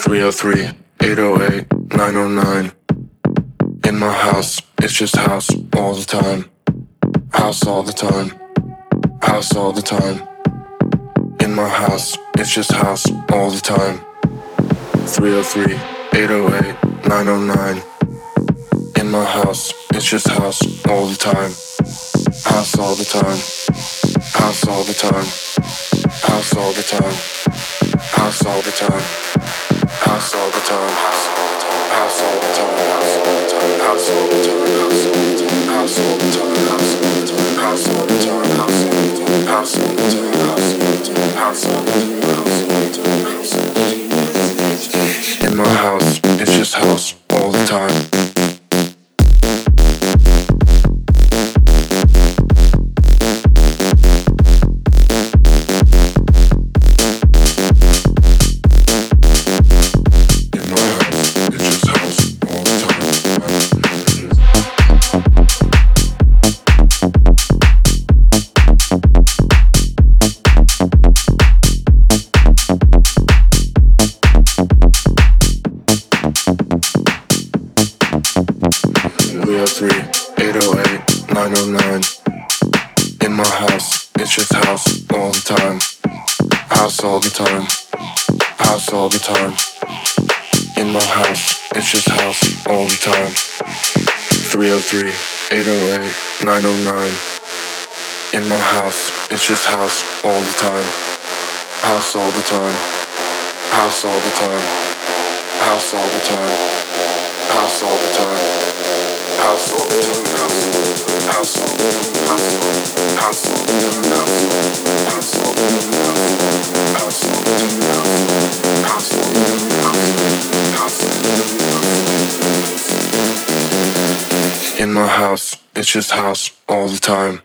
303 808 909. In my house, it's just house all the time. House all the time. House all the time. In my house, it's just house all the time. 303 808 909. In my house, it's just house all the time. House all the time. House all the time. House all the time. House all the time. House all the time. House all the time. House all the time. House all the time. House all the time. House all the time. House all the time. In my house, it's just house all the time. In my house, it's just house all the time. House all the time. House all the time. House all the time. House all the time. House all the time. House all the time. House all the time. House all the time. House all the time. House all the time. House all the time. House all the time. In my house, it's just house all the time.